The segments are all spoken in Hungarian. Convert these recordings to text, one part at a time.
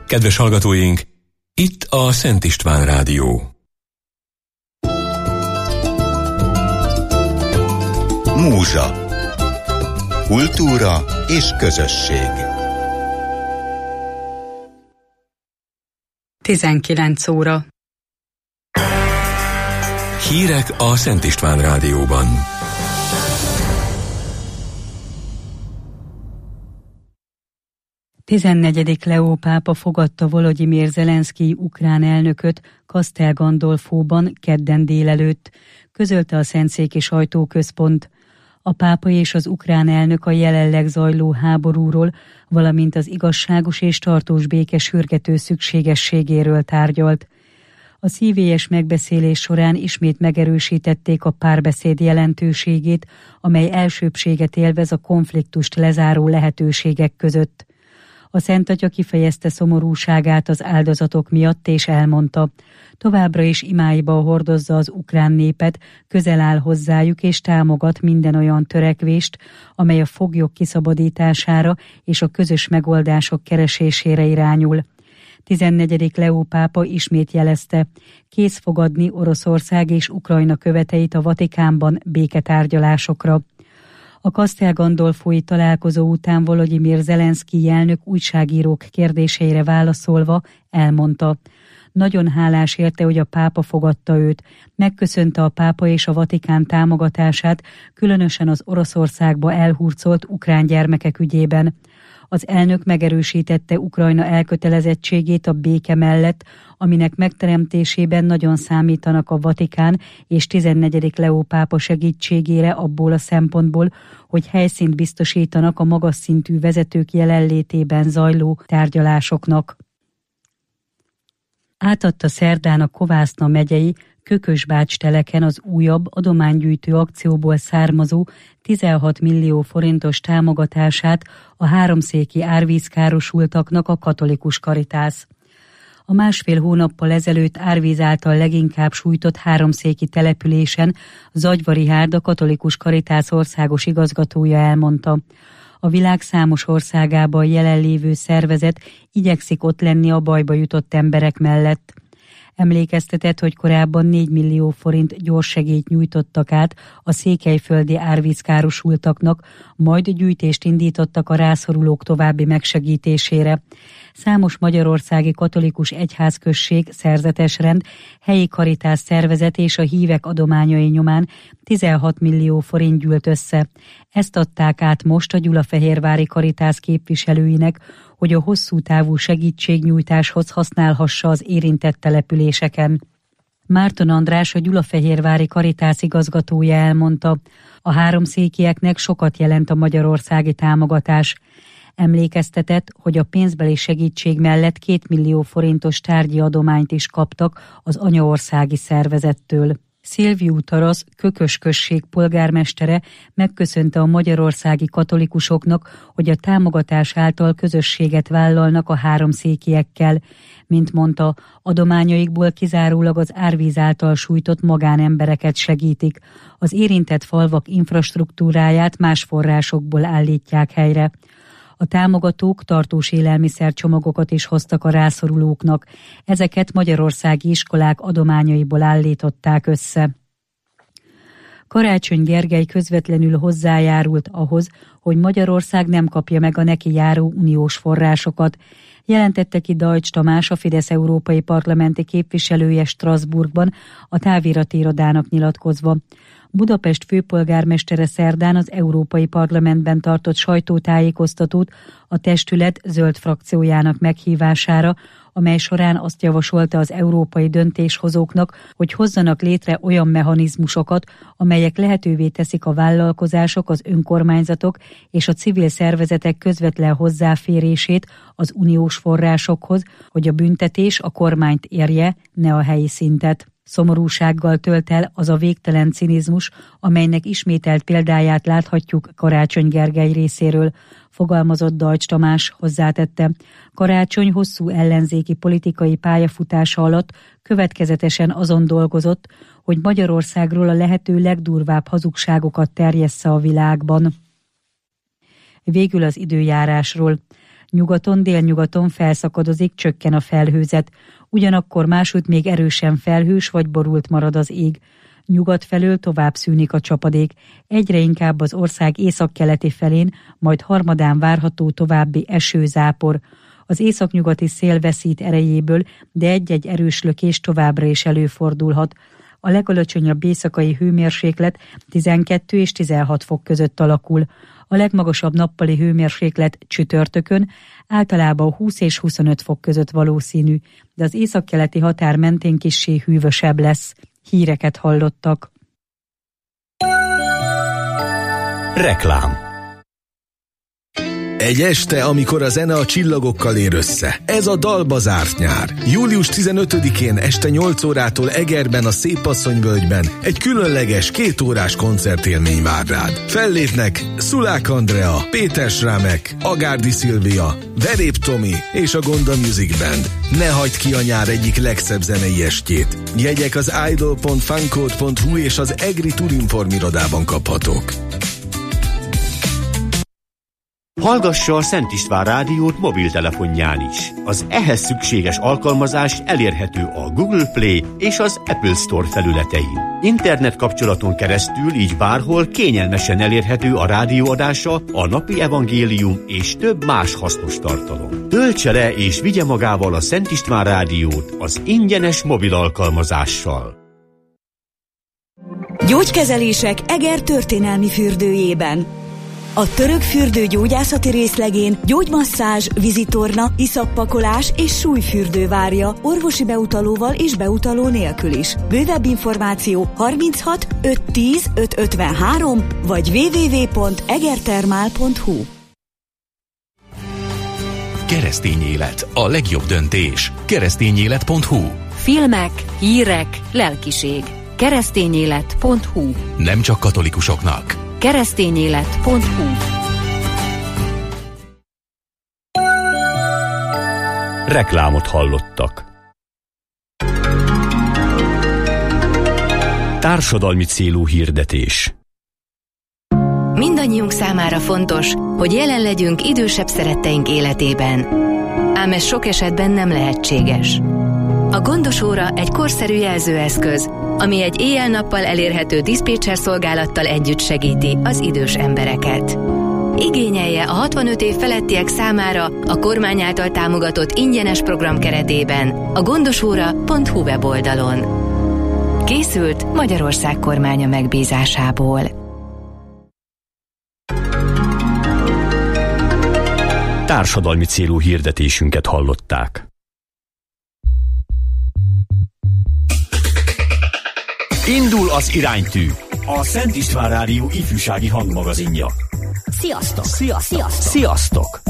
Kedves hallgatóink, itt a Szent István Rádió. Múzsa. Kultúra és közösség. 19 óra. Hírek a Szent István Rádióban. Tizennegyedik Leó pápa fogadta Volodymyr Zelenszkij ukrán elnököt Castel Gandolfóban kedden délelőtt, közölte a Szentszéki Sajtóközpont. A pápa és az ukrán elnök a jelenleg zajló háborúról, valamint az igazságos és tartós béke sürgető szükségességéről tárgyalt. A szívélyes megbeszélés során ismét megerősítették a párbeszéd jelentőségét, amely elsőbbséget élvez a konfliktust lezáró lehetőségek között. A Szent Atya kifejezte szomorúságát az áldozatok miatt, és elmondta, továbbra is imáiba hordozza az ukrán népet, közel áll hozzájuk és támogat minden olyan törekvést, amely a foglyok kiszabadítására és a közös megoldások keresésére irányul. 14. Leó pápa ismét jelezte, kész fogadni Oroszország és Ukrajna követeit a Vatikánban béketárgyalásokra. A Castel Gandolfói találkozó után Volodymyr Zelenszkij elnök újságírók kérdéseire válaszolva elmondta, nagyon hálás érte, hogy a pápa fogadta őt, megköszönte a pápa és a Vatikán támogatását, különösen az Oroszországba elhurcolt ukrán gyermekek ügyében. Az elnök megerősítette Ukrajna elkötelezettségét a béke mellett, aminek megteremtésében nagyon számítanak a Vatikán és 14. Leó pápa segítségére abból a szempontból, hogy helyszínt biztosítanak a magas szintű vezetők jelenlétében zajló tárgyalásoknak. Átadta szerdán a Kovászna megyei Kökös-Bács-teleken az újabb adománygyűjtő akcióból származó 16 millió forintos támogatását a háromszéki árvízkárosultaknak a Katolikus Karitász. A másfél hónappal ezelőtt árvíz által leginkább sújtott háromszéki településen Zagyvari Hárd, a Katolikus Karitász országos igazgatója elmondta. A világ számos országában jelenlévő szervezet igyekszik ott lenni a bajba jutott emberek mellett. Emlékeztetett, hogy korábban 4 millió forint gyorssegélyt nyújtottak át a székelyföldi árvízkárosultaknak, majd gyűjtést indítottak a rászorulók további megsegítésére. Számos magyarországi katolikus egyházközség, szerzetesrend, helyi karitász szervezet és a hívek adományai nyomán 16 millió forint gyűlt össze. Ezt adták át most a gyulafehérvári karitász képviselőinek, hogy a hosszú távú segítségnyújtáshoz használhassa az érintett településeken. Márton András, a gyulafehérvári karitász igazgatója elmondta, a háromszékieknek sokat jelent a magyarországi támogatás. Emlékeztetett, hogy a pénzbeli segítség mellett 2 millió forintos tárgyi adományt is kaptak az anyaországi szervezettől. Szilviu Tarasz, Kökös község polgármestere megköszönte a magyarországi katolikusoknak, hogy a támogatás által közösséget vállalnak a háromszékiekkel. Mint mondta, adományaikból kizárólag az árvíz által sújtott magánembereket segítik. Az érintett falvak infrastruktúráját más forrásokból állítják helyre. A támogatók tartós élelmiszercsomagokat is hoztak a rászorulóknak. Ezeket magyarországi iskolák adományaiból állították össze. Karácsony Gergely közvetlenül hozzájárult ahhoz, hogy Magyarország nem kapja meg a neki járó uniós forrásokat. Jelentette ki Dajcs Tamás, a Fidesz európai parlamenti képviselője Strasbourgban a távirati irodának nyilatkozva. Budapest főpolgármestere szerdán az Európai Parlamentben tartott sajtótájékoztatót a testület zöld frakciójának meghívására, amely során azt javasolta az európai döntéshozóknak, hogy hozzanak létre olyan mechanizmusokat, amelyek lehetővé teszik a vállalkozások, az önkormányzatok és a civil szervezetek közvetlen hozzáférését az uniós forrásokhoz, hogy a büntetés a kormányt érje, ne a helyi szintet. Szomorúsággal tölt el az a végtelen cinizmus, amelynek ismételt példáját láthatjuk Karácsony Gergely részéről, fogalmazott Dajcs Tamás, hozzátette. Karácsony hosszú ellenzéki politikai pályafutása alatt következetesen azon dolgozott, hogy Magyarországról a lehető legdurvább hazugságokat terjessze a világban. Végül az időjárásról. Nyugaton, délnyugaton felszakadozik, csökken a felhőzet. Ugyanakkor másút még erősen felhős vagy borult marad az ég. Nyugat felől tovább szűnik a csapadék. Egyre inkább az ország északkeleti felén, majd harmadán várható további eső-zápor. Az északnyugati szél veszít erejéből, de egy-egy erős lökés továbbra is előfordulhat. A legalacsonyabb éjszakai hőmérséklet 12 és 16 fok között alakul. A legmagasabb nappali hőmérséklet csütörtökön általában 20 és 25 fok között valószínű, de az északkeleti határ mentén kissé hűvösebb lesz. Híreket hallottak. Reklám. Egy este, amikor a zene a csillagokkal ér össze. Ez a dalba zárt nyár. Július 15-én este 8 órától Egerben a Szépasszonyvölgyben egy különleges 2 órás koncertélmény vár rád. Fellépnek Szulák Andrea, Péter Srámek, Agárdi Szilvia, Verép Tomi és a Gonda Music Band. Ne hagyd ki a nyár egyik legszebb zenei estjét. Jegyek az idol.funcode.hu és az Egri Turinform irodában kaphatók. Hallgassa a Szent István rádiót mobiltelefonján is. Az ehhez szükséges alkalmazás elérhető a Google Play és az Apple Store felületein. Internet kapcsolaton keresztül így bárhol kényelmesen elérhető a rádióadása, a napi evangélium és több más hasznos tartalom. Töltse le és vigye magával a Szent István rádiót az ingyenes mobil alkalmazással. Gyógykezelések Eger történelmi fürdőjében. A török fürdő gyógyászati részlegén gyógymasszázs, vizitorna, iszappakolás és súlyfürdő várja orvosi beutalóval és beutaló nélkül is. Bővebb információ 36 510 553 vagy www.egertermál.hu. Keresztény élet, a legjobb döntés. Keresztényélet.hu. Filmek, hírek, lelkiség. Keresztényélet.hu. Nem csak katolikusoknak. Keresztényélet.hu. Reklámot hallottak. Társadalmi célú hirdetés. Mindannyiunk számára fontos, hogy jelen legyünk idősebb szeretteink életében. Ám ez sok esetben nem lehetséges. A Gondos óra egy korszerű jelzőeszköz, ami egy éjjel-nappal elérhető diszpécser szolgálattal együtt segíti az idős embereket. Igényelje a 65 év felettiek számára a kormány által támogatott ingyenes program keretében a gondosóra.hu weboldalon. Készült Magyarország kormánya megbízásából. Társadalmi célú hirdetésünket hallották. Indul az iránytű, a Szent István Rádió ifjúsági hangmagazinja. Sziasztok! Sziasztok! Sziasztok!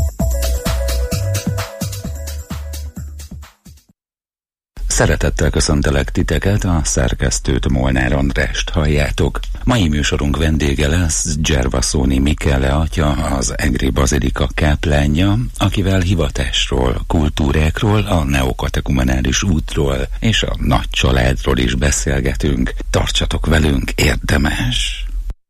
Szeretettel köszöntelek titeket, a szerkesztőt, Molnár Andrást halljátok. Mai műsorunk vendége lesz Gervasoni Michele atya, az Egri Bazilika káplánja, akivel hivatásról, kultúrákról, a neokatekumenális útról és a nagy családról is beszélgetünk. Tartsatok velünk, érdemes!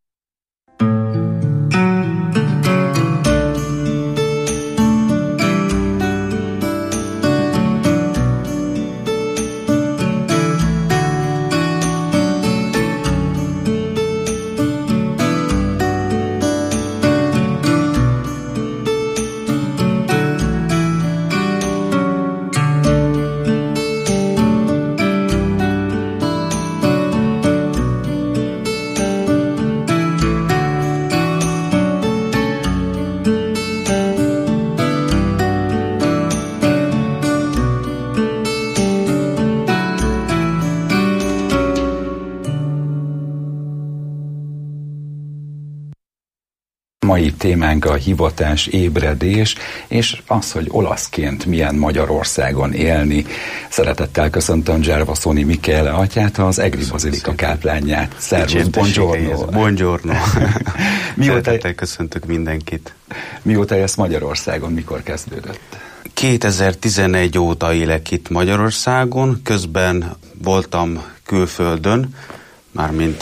Mai témánk a hivatás, ébredés, és az, hogy olaszként milyen Magyarországon élni. Szeretettel köszöntöm Gervasoni Michele atyát, az Egri Bazilika káplánját. Szervusz, buongiorno. Buongiorno. Szeretettel köszöntök mindenkit. Mióta élsz Magyarországon, mikor kezdődött? 2011 óta élek itt Magyarországon, közben voltam külföldön, mármint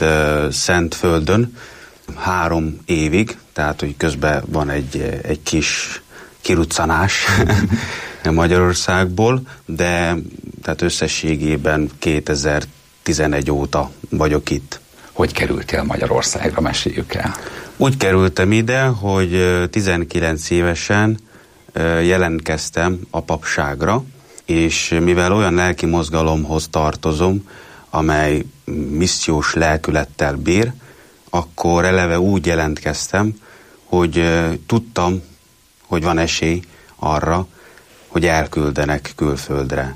Szentföldön, 3 évig, tehát hogy közben van egy kis kiruccanás Magyarországból, de tehát összességében 2011 óta vagyok itt. Hogy kerültél Magyarországra, meséljük el? Úgy kerültem ide, hogy 19 évesen jelentkeztem a papságra, és mivel olyan lelki mozgalomhoz tartozom, amely missziós lelkülettel bír, akkor eleve úgy jelentkeztem, hogy tudtam, hogy van esély arra, hogy elküldenek külföldre,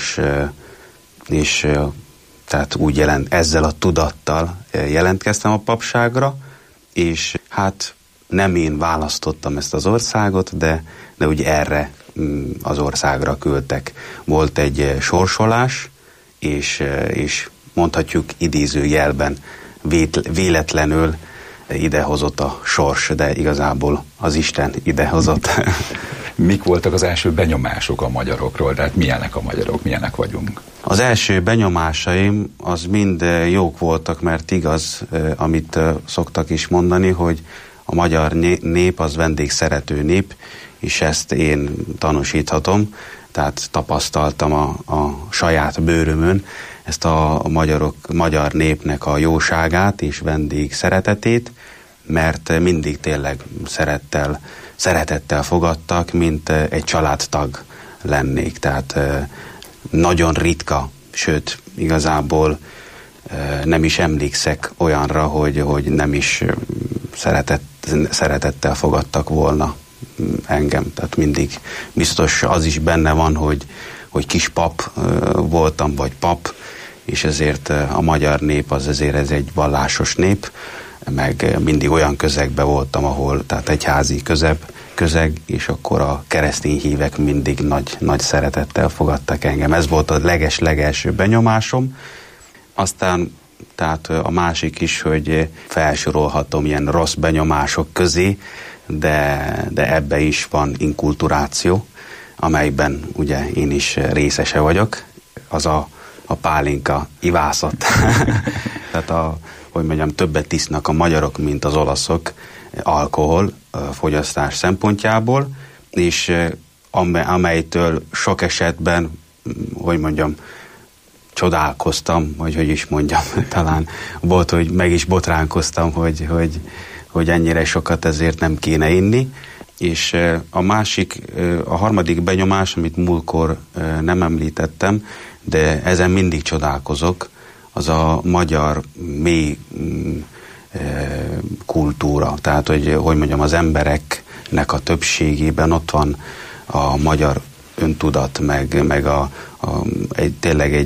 és tehát úgy ezzel a tudattal jelentkeztem a papságra, és hát nem én választottam ezt az országot, de úgy erre az országra küldtek. Volt egy sorsolás, és mondhatjuk idézőjelben véletlenül idehozott a sors, de igazából az Isten idehozott. Mik voltak az első benyomások a magyarokról? Tehát milyenek a magyarok, milyenek vagyunk? Az első benyomásaim az mind jók voltak, mert igaz, amit szoktak is mondani, hogy a magyar nép az vendégszerető nép, és ezt én tanúsíthatom, tehát tapasztaltam a saját bőrömön ezt a magyar népnek a jóságát és vendég szeretetét, mert mindig tényleg szeretettel fogadtak, mint egy családtag lennék. Tehát nagyon ritka, sőt, igazából nem is emlékszek olyanra, hogy nem is szeretettel fogadtak volna engem. Tehát mindig biztos az is benne van, hogy kis pap voltam, vagy pap, és ezért a magyar nép azért ez egy vallásos nép, meg mindig olyan közegben voltam, ahol, tehát egyházi közeg, és akkor a keresztény hívek mindig nagy szeretettel fogadtak engem. Ez volt a legelső benyomásom. Aztán tehát a másik is, hogy felsorolhatom ilyen rossz benyomások közé, de ebbe is van inkulturáció, amelyben ugye én is részese vagyok. Az a pálinka ivászat. Tehát hogy mondjam, többet isznak a magyarok, mint az olaszok alkohol fogyasztás szempontjából, és amelytől sok esetben, hogy mondjam, csodálkoztam, vagy hogy is mondjam, talán volt, hogy meg is botránkoztam, hogy ennyire sokat ezért nem kéne inni. És a harmadik benyomás, amit múltkor nem említettem, de ezen mindig csodálkozok, az a magyar mély kultúra. Tehát, hogy mondjam, az embereknek a többségében ott van a magyar öntudat, meg tényleg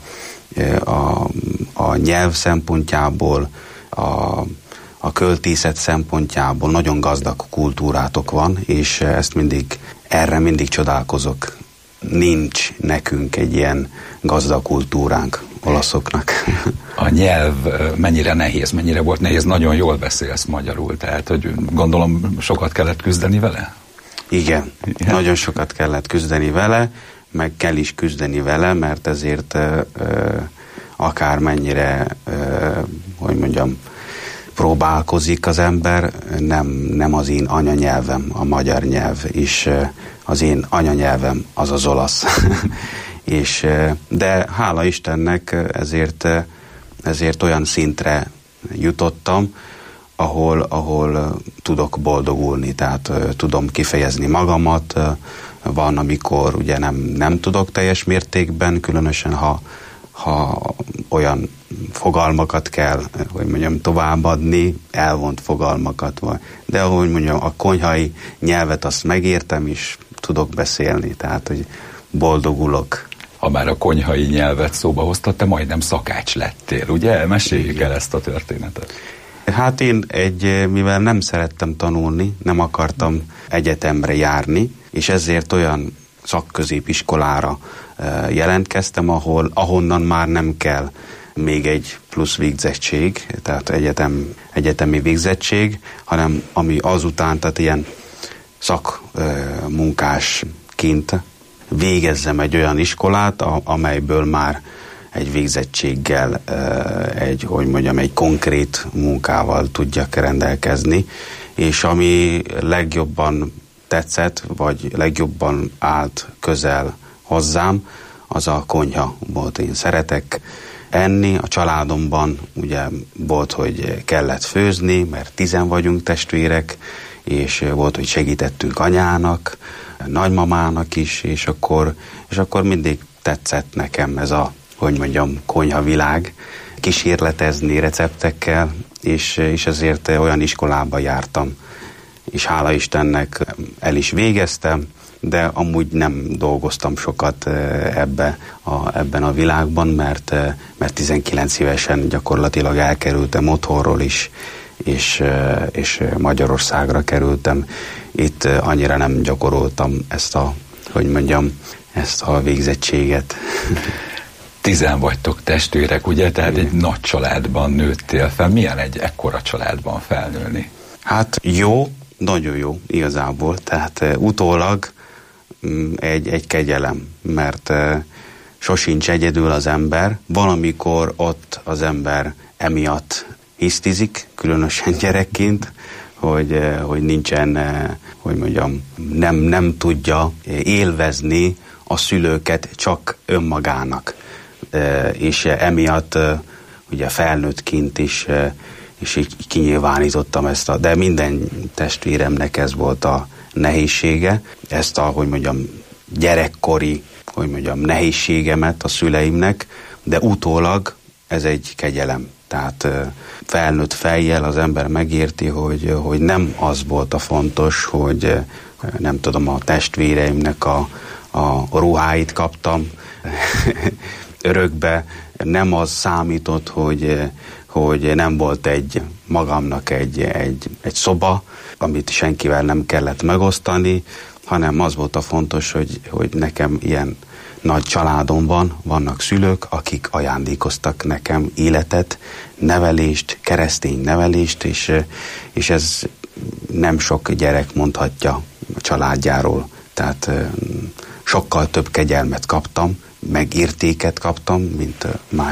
a nyelv szempontjából, a költészet szempontjából nagyon gazdag kultúrátok van, és erre mindig csodálkozok. Nincs nekünk egy ilyen gazdag kultúránk olaszoknak. A nyelv mennyire nehéz, mennyire volt nehéz? Nagyon jól beszélsz magyarul, tehát hogy gondolom sokat kellett küzdeni vele? Igen, nagyon sokat kellett küzdeni vele, meg kell is küzdeni vele, mert ezért akármennyire, hogy mondjam, próbálkozik az ember, nem az én anyanyelvem, a magyar nyelv, és az én anyanyelvem az az olasz. De hála Istennek ezért olyan szintre jutottam, ahol tudok boldogulni, tehát tudom kifejezni magamat. Van, amikor ugye nem tudok teljes mértékben, különösen ha olyan fogalmakat kell, hogy mondjam, továbbadni, elvont fogalmakat, de ahogy mondjam, a konyhai nyelvet azt megértem, és tudok beszélni, tehát, hogy boldogulok. Ha már a konyhai nyelvet szóba hoztad, te majdnem szakács lettél, ugye? Meséljük el ezt a történetet. Hát én mivel nem szerettem tanulni, nem akartam egyetemre járni, és ezért olyan szakközépiskolára jelentkeztem, ahonnan már nem kell még egy plusz végzettség, tehát egyetemi végzettség, hanem ami azután, tehát ilyen szakmunkásként végezzem egy olyan iskolát, amelyből már egy végzettséggel, egy konkrét munkával tudjak rendelkezni, és ami legjobban tetszett, vagy legjobban állt közel hozzám, az a konyha volt. Én szeretek enni, a családomban ugye volt, hogy kellett főzni, mert 10 vagyunk testvérek, és volt, hogy segítettünk anyának, nagymamának is, és akkor mindig tetszett nekem ez a, hogy mondjam, konyhavilág, kísérletezni receptekkel, és ezért olyan iskolába jártam, és hála Istennek el is végeztem, de amúgy nem dolgoztam sokat ebben a világban, mert 19 évesen gyakorlatilag elkerültem otthonról is, és Magyarországra kerültem. Itt annyira nem gyakoroltam ezt a végzettséget. 10 vagytok testvérek, ugye? Tehát egy nagy családban nőttél fel. Milyen egy ekkora családban felnőni? Hát jó, nagyon jó igazából. Tehát utólag egy kegyelem, mert sosincs egyedül az ember. Valamikor ott az ember emiatt hisztizik, különösen gyerekként, hogy nincsen, hogy mondjam, nem tudja élvezni a szülőket csak önmagának. És emiatt ugye felnőttként is így kinyilvánítottam ezt de minden testvéremnek ez volt a nehézsége, ezt a, hogy mondjam, gyerekkori, hogy mondjam, nehézségemet a szüleimnek, de utólag ez egy kegyelem. Tehát felnőtt fejjel az ember megérti, hogy nem az volt a fontos, hogy nem tudom, a testvéreimnek a ruháit kaptam örökbe, nem az számított, hogy nem volt magamnak egy szoba, amit senkivel nem kellett megosztani, hanem az volt a fontos, hogy nekem ilyen nagy családomban vannak szülők, akik ajándékoztak nekem életet, nevelést, keresztény nevelést, és ez nem sok gyerek mondhatja a családjáról. Tehát sokkal több kegyelmet kaptam, meg értéket kaptam, mint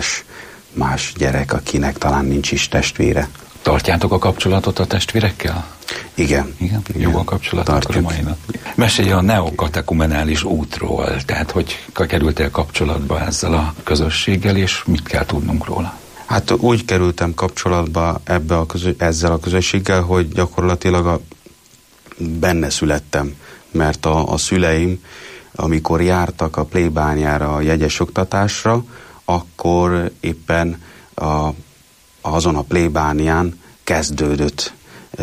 más gyerek, akinek talán nincs is testvére. Tartjátok a kapcsolatot a testvérekkel? Igen. Jó a kapcsolat akkor a mai nap. Mesélj a neokatekumenális útról, tehát hogy kerültél kapcsolatba ezzel a közösséggel, és mit kell tudnunk róla? Hát úgy kerültem kapcsolatba ezzel a közösséggel, hogy gyakorlatilag benne születtem, mert a szüleim, amikor jártak a plébániára, a jegyes oktatásra, akkor éppen azon a plébánián kezdődött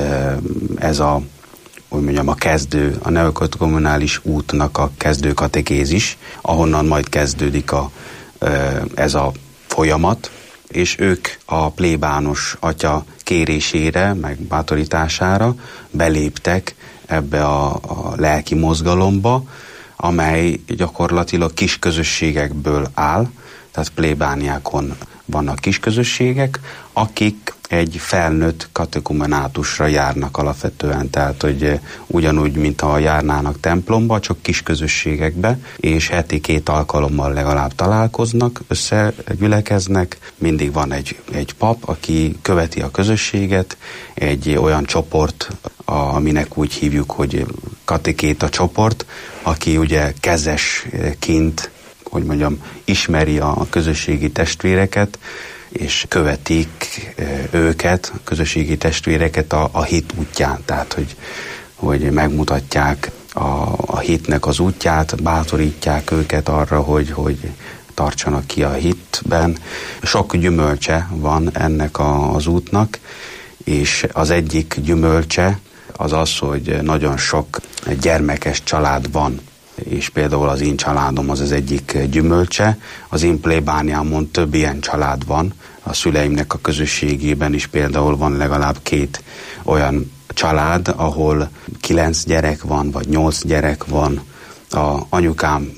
ez a neokatekumenális útnak a kezdő katekézis, ahonnan majd kezdődik ez a folyamat, és ők a plébános atya kérésére, meg bátorítására beléptek ebbe a lelki mozgalomba, amely gyakorlatilag kis közösségekből áll, tehát plébániákon vannak kis közösségek, akik egy felnőtt katekumenátusra járnak alapvetően, tehát hogy ugyanúgy, mintha járnának templomba, csak kis közösségekbe, és heti 2 alkalommal legalább találkoznak, összegyülekeznek, mindig van egy pap, aki követi a közösséget, egy olyan csoport, aminek úgy hívjuk, hogy katekéta csoport, aki ugye kezesként, hogy mondjam, ismeri a közösségi testvéreket, és követik őket, a közösségi testvéreket a hit útján, tehát hogy megmutatják a hitnek az útját, bátorítják őket arra, hogy tartsanak ki a hitben. Sok gyümölcse van ennek az útnak, és az egyik gyümölcse az, hogy nagyon sok gyermekes család van, és például az én családom az egyik gyümölcse. Az én plébániámon több ilyen család van, a szüleimnek a közösségében is például van legalább 2 olyan család, ahol 9 gyerek van, vagy 8 gyerek van. Anyukám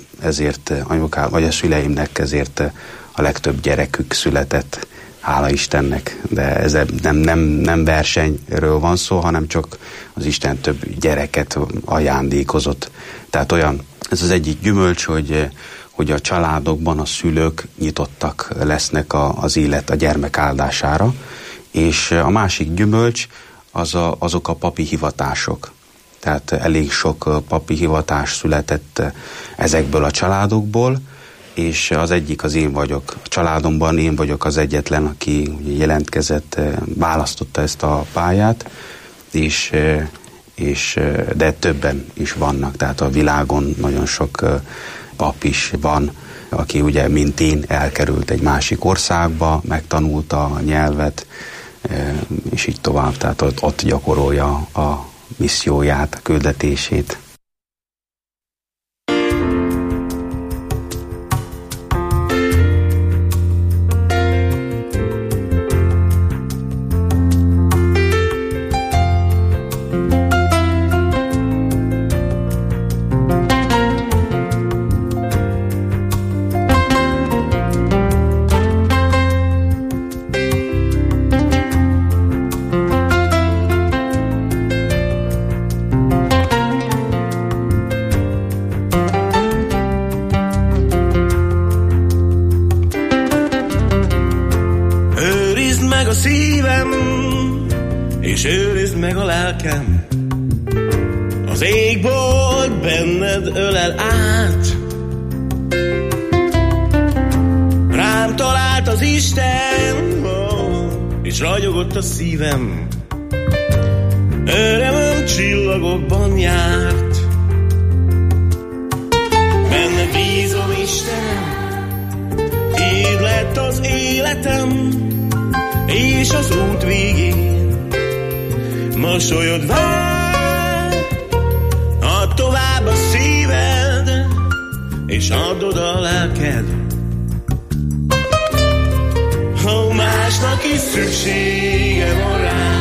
vagy a szüleimnek ezért a legtöbb gyerekük született, hála Istennek, de ez nem versenyről van szó, hanem csak az Isten több gyereket ajándékozott. Tehát ez az egyik gyümölcs, hogy a családokban a szülők nyitottak lesznek az élet, a gyermek áldására, és a másik gyümölcs azok a papi hivatások. tehát elég sok papi hivatás született ezekből a családokból, és az egyik az én vagyok. A családomban én vagyok az egyetlen, aki jelentkezett, választotta ezt a pályát, de többen is vannak, tehát a világon nagyon sok pap is van, aki ugye, mint én, elkerült egy másik országba, megtanulta a nyelvet, és így tovább, tehát ott gyakorolja a misszióját, a küldetését. És őrizd meg a lelkem, az égbolt benned ölel át. Rám talált az Isten, és ragyogott a szívem, örömöm csillagokban járt. Benne bízom, Istenem, így lett az életem, és az út végén mosolyod vár, add tovább a szíved, és adod a lelked. Ha másnak is szüksége van rá.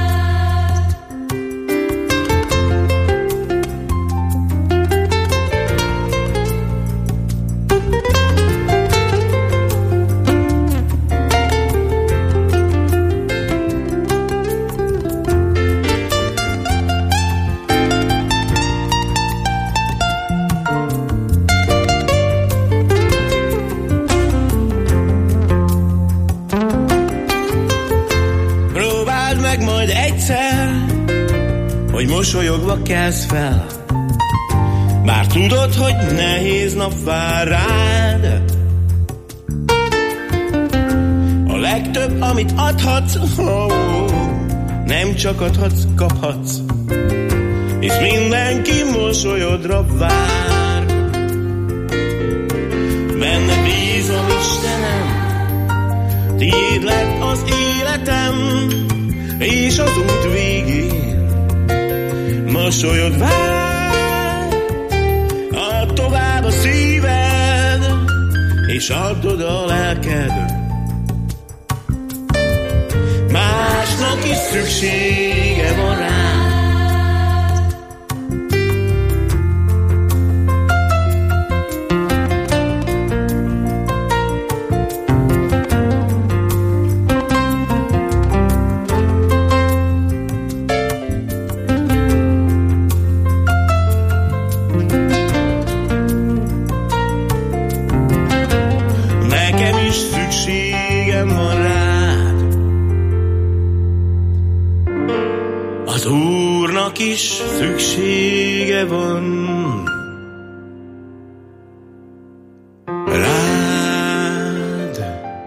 Hogy mosolyogva kelsz fel, bár tudod, hogy nehéz nap vár rád. A legtöbb, amit adhatsz, nem csak adhatsz, kaphatsz, és mindenki mosolyodra vár. Benne bízom, Istenem, tiéd lett az életem, és az út végén mosolyod vár, add tovább a szíved, és adod a lelked. Másnak is szüksége van rá. Is szüksége van rád.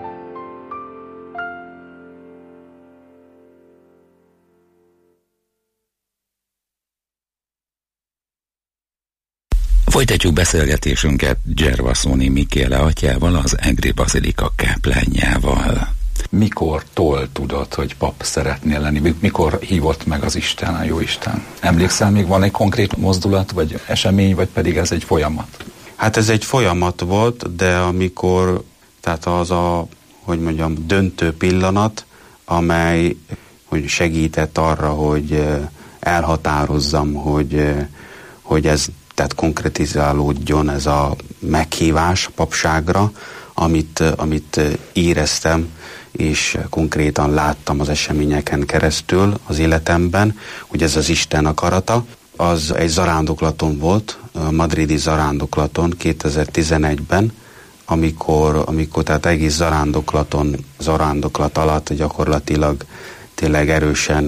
Folytatjuk beszélgetésünket Gervasoni Mikéle atyával, az Egri Bazilika káplánjával. Mikortól tudod, hogy pap szeretnél lenni? Mikor hívott meg az Isten, a Jóisten? Emlékszel, még van egy konkrét mozdulat, vagy esemény, vagy pedig ez egy folyamat? Hát ez egy folyamat volt, de amikor, tehát az a, hogy mondjam, döntő pillanat, amely hogy segített arra, hogy elhatározzam, hogy ez tehát konkretizálódjon ez a meghívás a papságra, amit éreztem, és konkrétan láttam az eseményeken keresztül az életemben, hogy ez az Isten akarata. Az egy zarándoklaton volt, a madridi zarándoklaton 2011-ben, amikor tehát egész zarándoklat alatt gyakorlatilag tényleg erősen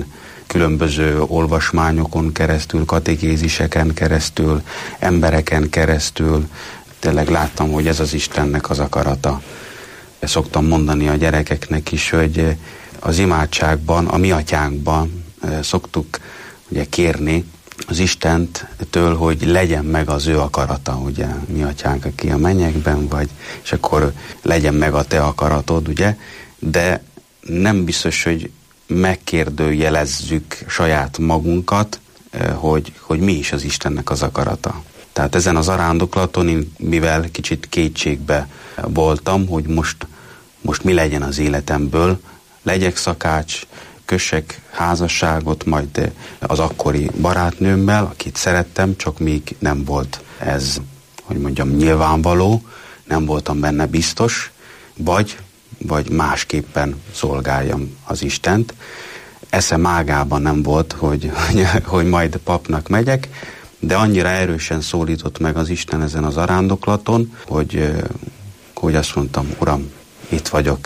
különböző olvasmányokon keresztül, katekéziseken keresztül, embereken keresztül tényleg láttam, hogy ez az Istennek az akarata. Szoktam mondani a gyerekeknek is, hogy az imádságban, a mi atyánkban szoktuk ugye kérni az Istentől, hogy legyen meg az ő akarata, ugye, mi atyánk, aki a mennyekben vagy, és akkor legyen meg a te akaratod, ugye, de nem biztos, hogy megkérdőjelezzük saját magunkat, hogy mi is az Istennek az akarata. Tehát ezen az arándoklaton én, mivel kicsit kétségbe voltam, hogy most mi legyen az életemből, legyek szakács, kössek házasságot, majd az akkori barátnőmmel, akit szerettem, csak még nem volt ez, hogy mondjam, nyilvánvaló, nem voltam benne biztos, vagy másképpen szolgáljam az Istent. Eszem ágában nem volt, hogy majd papnak megyek, de annyira erősen szólított meg az Isten ezen az arándoklaton, hogy azt mondtam, Uram, itt vagyok,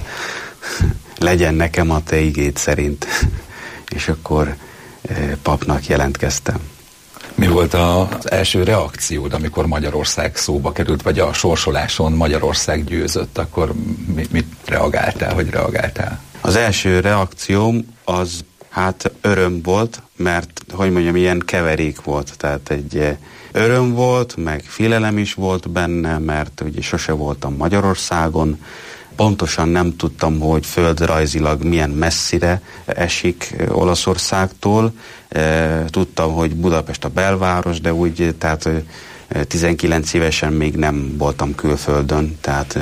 legyen nekem a te igéd szerint. És akkor papnak jelentkeztem. Mi volt az első reakciód, amikor Magyarország szóba került, vagy a sorsoláson Magyarország győzött, akkor mit reagáltál, hogy reagáltál? Az első reakcióm az öröm volt, mert, hogy mondjam, ilyen keverék volt. Tehát egy öröm volt, meg félelem is volt benne, mert ugye sose voltam Magyarországon. Pontosan nem tudtam, hogy földrajzilag milyen messzire esik Olaszországtól. Tudtam, hogy Budapest a belváros, de úgy, tehát 19 évesen még nem voltam külföldön, tehát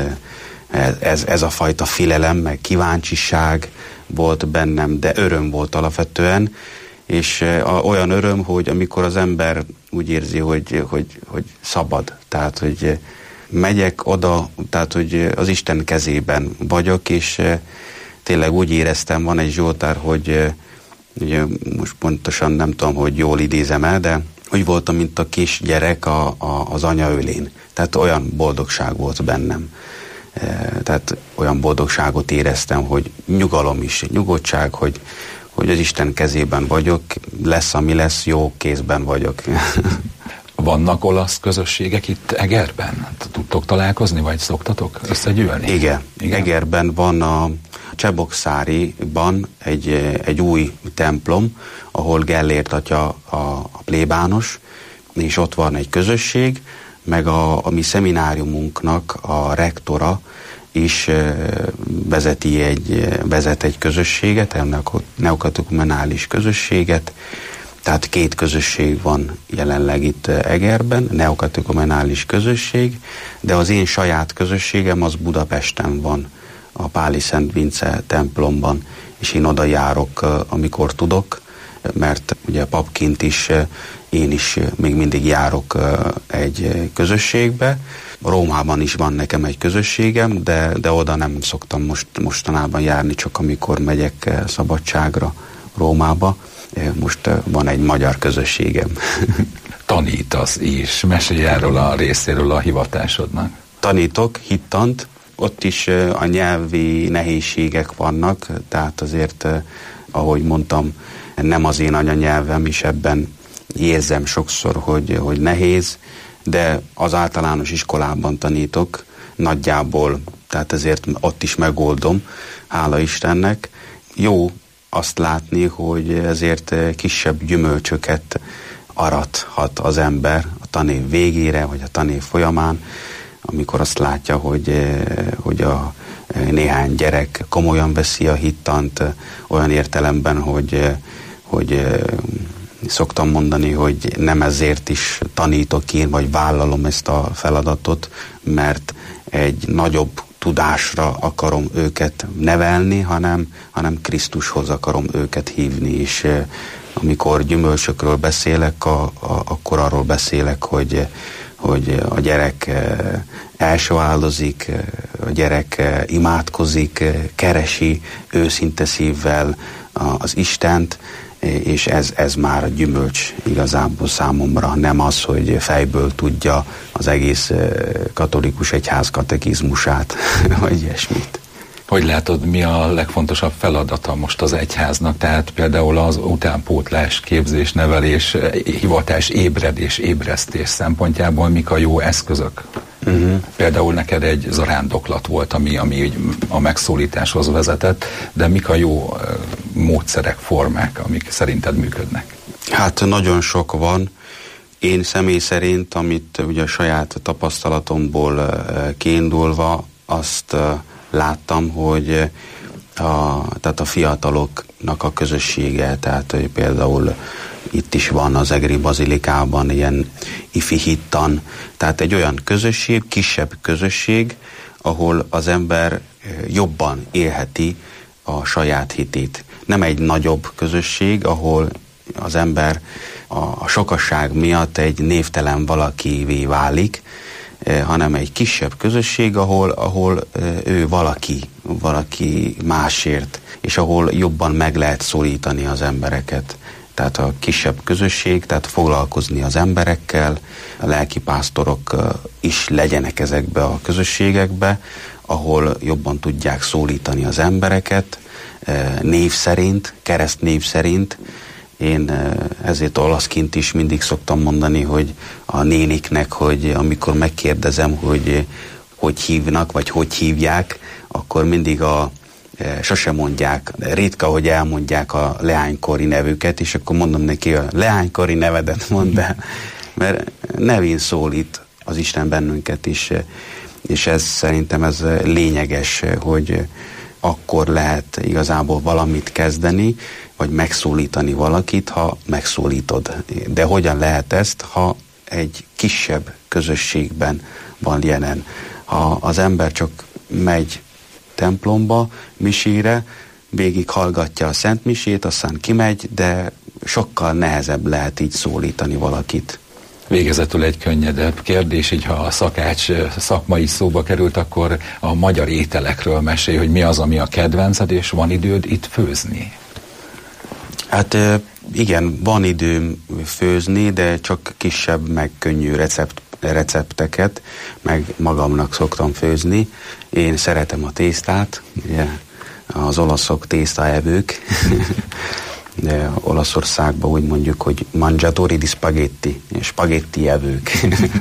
ez a fajta félelem, meg kíváncsiság volt bennem, de öröm volt alapvetően, és olyan öröm, hogy amikor az ember úgy érzi, hogy szabad, tehát hogy megyek oda, tehát hogy az Isten kezében vagyok, és tényleg úgy éreztem, van egy zsoltár, hogy ugye most pontosan nem tudom, hogy jól idézem el, de úgy voltam, mint a kis gyerek az anya ölén. Tehát olyan boldogság volt bennem. Tehát olyan boldogságot éreztem, hogy nyugalom is, nyugodtság, hogy az Isten kezében vagyok, lesz, ami lesz, jó kézben vagyok. Vannak olasz közösségek itt Egerben? Tudtok találkozni, vagy szoktatok összegyűlni? Igen. Egerben van a Csebokszáriban egy új templom, ahol Gellért atya a plébános, és ott van egy közösség, meg a mi szemináriumunknak a rektora is vezet egy közösséget, neokatekumenális közösséget, tehát 2 közösség van jelenleg itt Egerben, neokatekumenális közösség, de az én saját közösségem az Budapesten van, a Páli Szent Vince templomban, és én oda járok, amikor tudok, mert ugye papként is én is még mindig járok egy közösségbe. Rómában is van nekem egy közösségem, de oda nem szoktam mostanában járni, csak amikor megyek szabadságra Rómába. Most van egy magyar közösségem. Tanítasz is. Mesélj erről a részéről a hivatásodnak. Tanítok hittant. Ott is a nyelvi nehézségek vannak, tehát azért, ahogy mondtam, nem az én anyanyelvem is, ebben érzem sokszor, hogy nehéz, de az általános iskolában tanítok nagyjából, tehát ezért ott is megoldom, hála Istennek. Jó azt látni, hogy ezért kisebb gyümölcsöket arathat az ember a tanév végére, vagy a tanév folyamán, amikor azt látja, hogy a néhány gyerek komolyan veszi a hittant, olyan értelemben, hogy szoktam mondani, hogy nem ezért is tanítok én, vagy vállalom ezt a feladatot, mert egy nagyobb tudásra akarom őket nevelni, hanem Krisztushoz akarom őket hívni, és amikor gyümölcsökről beszélek, akkor arról beszélek, hogy a gyerek elsőáldozik, a gyerek imádkozik, keresi őszinte szívvel az Istent, és ez már a gyümölcs igazából számomra, nem az, hogy fejből tudja az egész katolikus egyház katekizmusát, vagy ilyesmit. Hogy látod, mi a legfontosabb feladata most az egyháznak? Tehát például az utánpótlás, képzés, nevelés, hivatás, ébredés, ébresztés szempontjából mik a jó eszközök? Például neked egy zarándoklat volt, ami a megszólításhoz vezetett, de mik a jó módszerek, formák, amik szerinted működnek? Hát nagyon sok van. Én személy szerint, amit ugye a saját tapasztalatomból kiindulva, azt láttam, hogy tehát a fiataloknak a közössége, tehát hogy például itt is van az Egri Bazilikában ilyen ifi hittan, tehát egy olyan közösség, kisebb közösség, ahol az ember jobban élheti a saját hitét. Nem egy nagyobb közösség, ahol az ember a sokasság miatt egy névtelen valakivé válik, hanem egy kisebb közösség, ahol ő valaki másért, és ahol jobban meg lehet szólítani az embereket. Tehát a kisebb közösség, tehát foglalkozni az emberekkel, a lelkipásztorok is legyenek ezekbe a közösségekbe, ahol jobban tudják szólítani az embereket, név szerint, keresztnév szerint. Én ezért olaszként is mindig szoktam mondani, hogy a néniknek, hogy amikor megkérdezem, hogy hívnak, vagy hogy hívják, akkor mindig sose mondják, ritka, hogy elmondják a leánykori nevüket, és akkor mondom neki, a leánykori nevedet mondd el, mert nevén szólít az Isten bennünket is, és ez szerintem ez lényeges, hogy akkor lehet igazából valamit kezdeni, vagy megszólítani valakit, ha megszólítod. De hogyan lehet ezt, ha egy kisebb közösségben van jelen? Ha az ember csak megy templomba, misére, végig hallgatja a Szent Misét, aztán kimegy, de sokkal nehezebb lehet így szólítani valakit. Végezetül egy könnyedebb kérdés, így ha a szakács szakmai szóba került, akkor a magyar ételekről mesélj, hogy mi az, ami a kedvenced, és van időd itt főzni? Hát igen, van időm főzni, de csak kisebb, meg könnyű recepteket, meg magamnak szoktam főzni. Én szeretem a tésztát, ugye, az olaszok tésztaevők. De Olaszországban úgy mondjuk, hogy mangiatori di spaghetti, spagetti evők.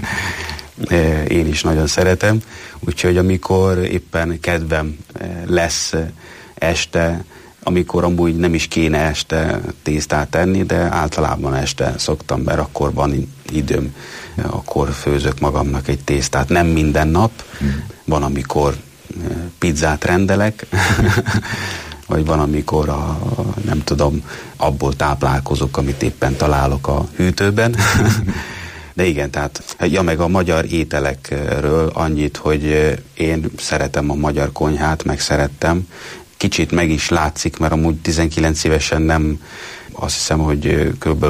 Én is nagyon szeretem. Úgyhogy amikor éppen kedvem lesz este, amikor amúgy nem is kéne este tésztát tenni, de általában este szoktam, mert akkor van időm, akkor főzök magamnak egy tésztát. Nem minden nap, van amikor pizzát rendelek, vagy van amikor nem tudom, abból táplálkozok, amit éppen találok a hűtőben. De igen, tehát, meg a magyar ételekről annyit, hogy én szeretem a magyar konyhát, megszerettem. Kicsit meg is látszik, mert amúgy 19 évesen nem, azt hiszem, hogy kb.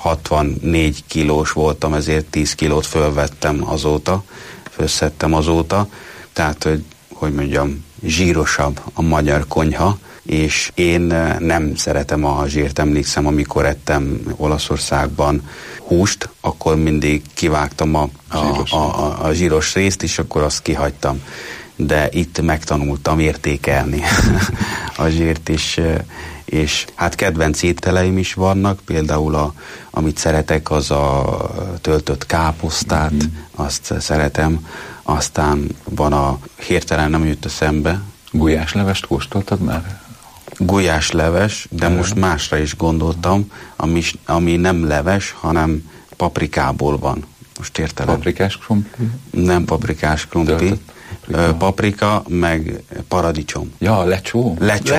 64 kilós voltam, ezért 10 kilót fölvettem azóta, fölszedtem azóta. Tehát, hogy mondjam, zsírosabb a magyar konyha, és én nem szeretem a zsírt. Emlékszem, amikor ettem Olaszországban húst, akkor mindig kivágtam a zsíros részt, és akkor azt kihagytam. De itt megtanultam értékelni a zsírt is, és hát kedvenc ételeim is vannak, például amit szeretek, az a töltött káposztát, azt szeretem, aztán van hirtelen nem jut eszembe. Gulyáslevest kóstoltad már? Gulyásleves, de most másra is gondoltam, ami nem leves, hanem paprikából van. Most értelem. Paprikás krumpli? Nem paprikás krumpli. Paprika, meg paradicsom. Ja, lecsó.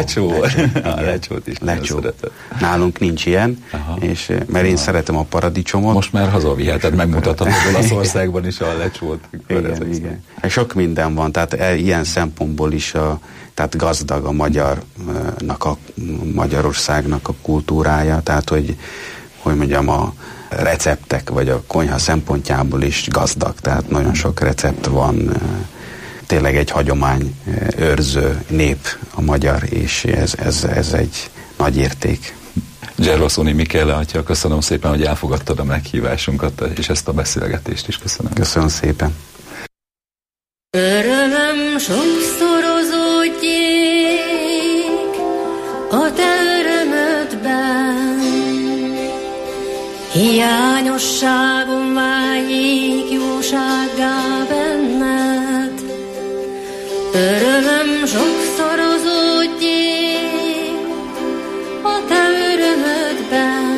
Lecsót is szeretem. Nálunk nincs ilyen, és, mert én szeretem a paradicsomot. Most már hazaviheted, megmutathatod Olaszországban is a lecsót. Igen. Sok minden van, tehát ilyen szempontból is tehát gazdag a Magyarországnak a kultúrája, tehát hogy mondjam, a receptek vagy a konyha szempontjából is gazdag, tehát nagyon sok recept van, tényleg egy hagyomány őrző nép a magyar, és ez egy nagy érték. Gervasoni Michele atya, köszönöm szépen, hogy elfogadtad a meghívásunkat, és ezt a beszélgetést is köszönöm. Köszönöm szépen. Örömöm sokszorozódjék, Hiányosságom váljék jósággá benned, örömöm sokszorozódjék a te örömödben.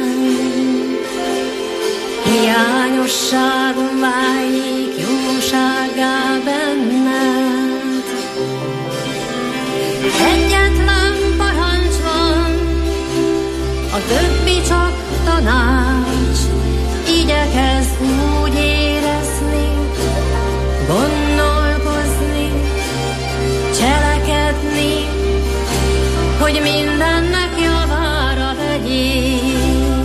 Hiányosságom váljék jósággá benned. Egyetlen parancs van, a többi csak tanács. Igyekezz úgy érezni, gondolkozni, cselekedni, hogy mindennek javára vegyél.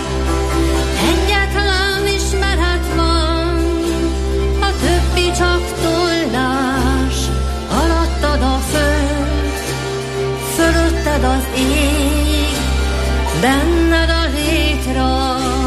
Egyetlen ismeret van, a többi csak toldás. Alattad a föld, fölötted az ég, benned a létraj.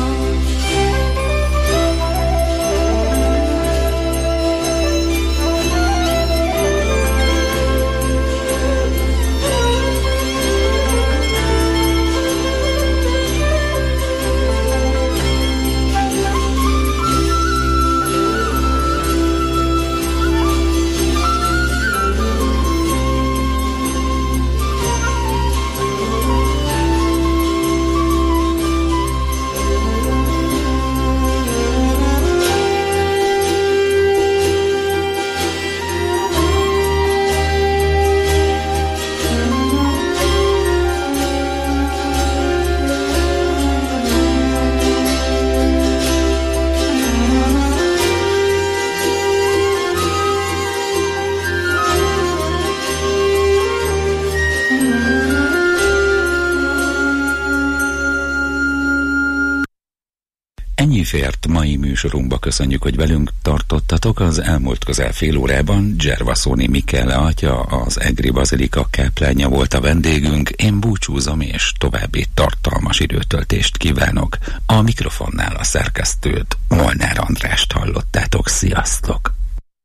Ennyi fért mai műsorunkba, köszönjük, hogy velünk tartottatok. Az elmúlt közel fél órában Gervasoni Michele atya, az Egri Bazilika káplánja volt a vendégünk. Én búcsúzom, és további tartalmas időtöltést kívánok. A mikrofonnál a szerkesztőt, Molnár Andrást hallottátok. Sziasztok!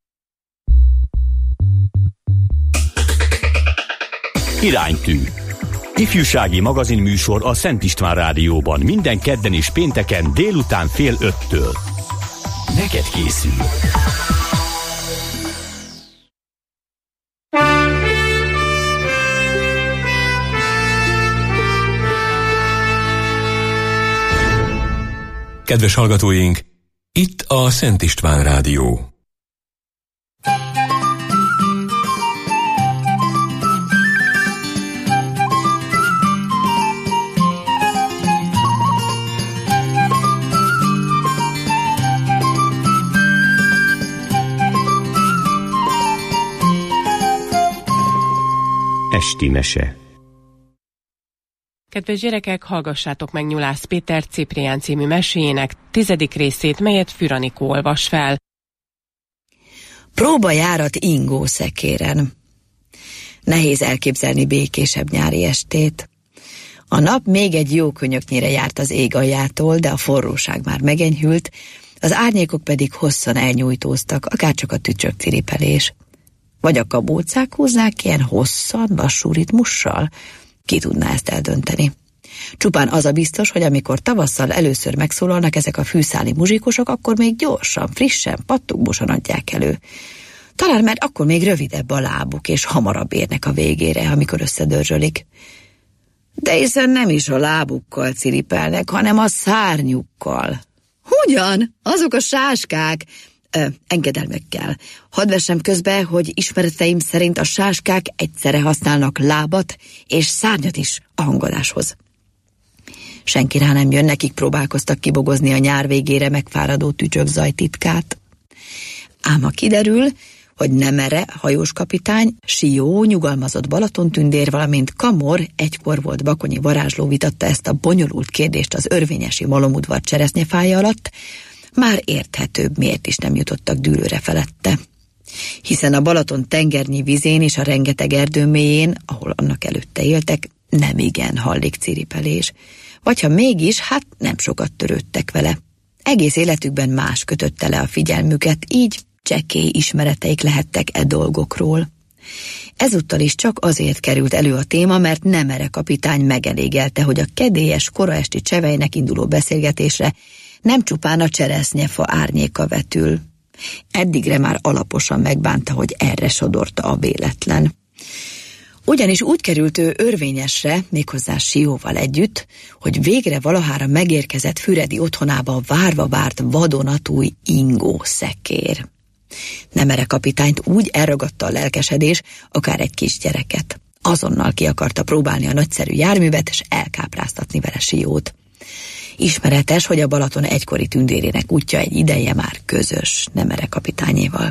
Iránytű. Ifjúsági magazinműsor a Szent István Rádióban minden kedden és pénteken délután 4:30. Neked készül. Kedves hallgatóink, itt a Szent István Rádió. Esti mese. Kedves gyerekek, hallgassátok meg Nyulász Péter Ciprián című meséjének 10. részét, melyet Füranikó olvas fel. Próbajárat ingó szekéren. Nehéz elképzelni békésebb nyári estét. A nap még egy jó könyöknyire járt az ég aljától, de a forróság már megenyhült, az árnyékok pedig hosszan elnyújtóztak, akárcsak a tücsök ciripelés. Vagy a kabócák húznák ilyen hosszan, lassú ritmussal? Ki tudná ezt eldönteni? Csupán az a biztos, hogy amikor tavasszal először megszólalnak ezek a fűszáli muzsikusok, akkor még gyorsan, frissen, pattogósan adják elő. Talán mert akkor még rövidebb a lábuk, és hamarabb érnek a végére, amikor összedörzsölik. De hiszen nem is a lábukkal ciripelnek, hanem a szárnyukkal. Hogyan? Azok a sáskák! Engedelmekkel. Hadd vessem közbe, hogy ismereteim szerint a sáskák egyszerre használnak lábat és szárnyat is a hangodáshoz. Senki rá nem jön, nekik próbálkoztak kibogozni a nyár végére megfáradó tücsök zajtitkát. Ám ha kiderül, hogy Nemere hajós kapitány, Sió nyugalmazott Balatontündér, valamint Kamor egykor volt bakonyi varázsló vitatta ezt a bonyolult kérdést az örvényesi malomudvar cseresznyefája alatt, már érthetőbb, miért is nem jutottak dűlőre felette. Hiszen a Balaton tengernyi vizén és a rengeteg erdő mélyén, ahol annak előtte éltek, nem igen hallik ciripelés. Vagy ha mégis, hát nem sokat törődtek vele. Egész életükben más kötötte le a figyelmüket, így csekély ismereteik lehettek e dolgokról. Ezúttal is csak azért került elő a téma, mert Nemere kapitány megelégelte, hogy a kedélyes koraesti Csevejnek induló beszélgetésre nem csupán a cseresznyefa árnyéka vetül. Eddigre már alaposan megbánta, hogy erre sodorta a véletlen. Ugyanis úgy került ő Örvényesre, méghozzá Sióval együtt, hogy végre valahára megérkezett Füredi otthonába várva várt vadonatúj ingó szekér. Nemere kapitányt úgy elragadta a lelkesedés, akár egy kisgyereket. Azonnal ki akarta próbálni a nagyszerű járművet, és elkápráztatni vele Siót. Ismeretes, hogy a Balaton egykori tündérének útja egy ideje már közös Nemere kapitányéval.